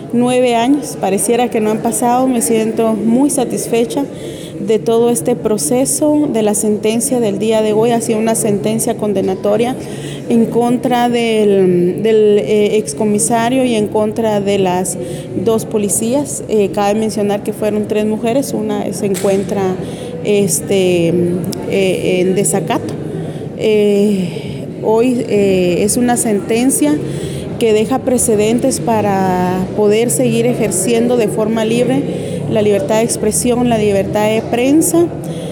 9 años, pareciera que no han pasado. Me siento muy satisfecha de todo este proceso, de la sentencia del día de hoy. Ha sido una sentencia condenatoria en contra del excomisario y en contra de las 2 policías. Cabe mencionar que fueron 3 mujeres, una se encuentra en desacato. Hoy es una sentencia que deja precedentes para poder seguir ejerciendo de forma libre la libertad de expresión, la libertad de prensa.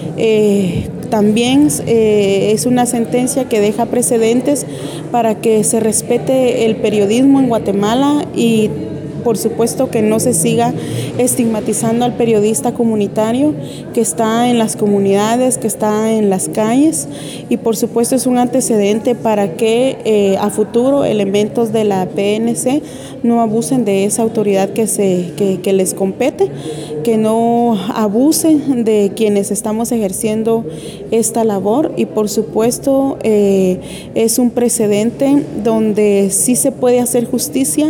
También es una sentencia que deja precedentes para que se respete el periodismo en Guatemala y por supuesto que no se siga estigmatizando al periodista comunitario que está en las comunidades, que está en las calles, y por supuesto es un antecedente para que a futuro elementos de la PNC no abusen de esa autoridad que les compete, que no abusen de quienes estamos ejerciendo esta labor, y por supuesto es un precedente donde sí se puede hacer justicia,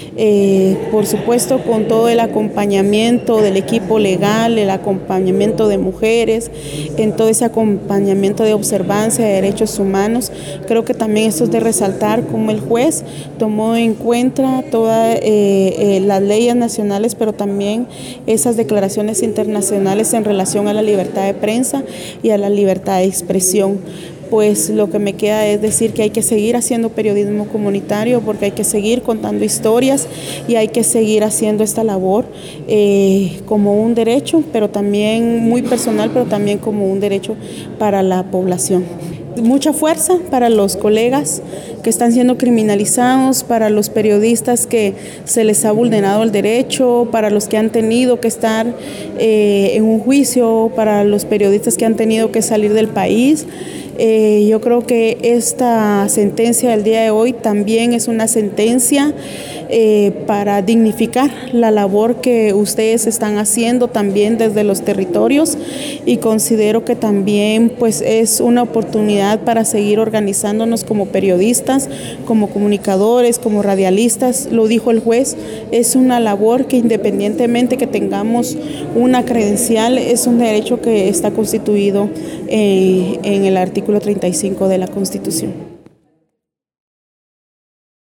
por supuesto con todo el acompañamiento del equipo legal, el acompañamiento de mujeres, en todo ese acompañamiento de observancia de derechos humanos. Creo que también esto es de resaltar cómo el juez tomó en cuenta todas las leyes nacionales, pero también esas declaraciones internacionales en relación a la libertad de prensa y a la libertad de expresión. Pues lo que me queda es decir que hay que seguir haciendo periodismo comunitario, porque hay que seguir contando historias y hay que seguir haciendo esta labor como un derecho, pero también muy personal, pero también como un derecho para la población. Mucha fuerza para los colegas que están siendo criminalizados, para los periodistas que se les ha vulnerado el derecho, para los que han tenido que estar en un juicio, para los periodistas que han tenido que salir del país. Yo creo que esta sentencia del día de hoy también es una sentencia para dignificar la labor que ustedes están haciendo también desde los territorios, y considero que también pues es una oportunidad para seguir organizándonos como periodistas, como comunicadores, como radialistas. Lo dijo el juez, es una labor que independientemente que tengamos una credencial, es un derecho que está constituido en el artículo 35 de la Constitución.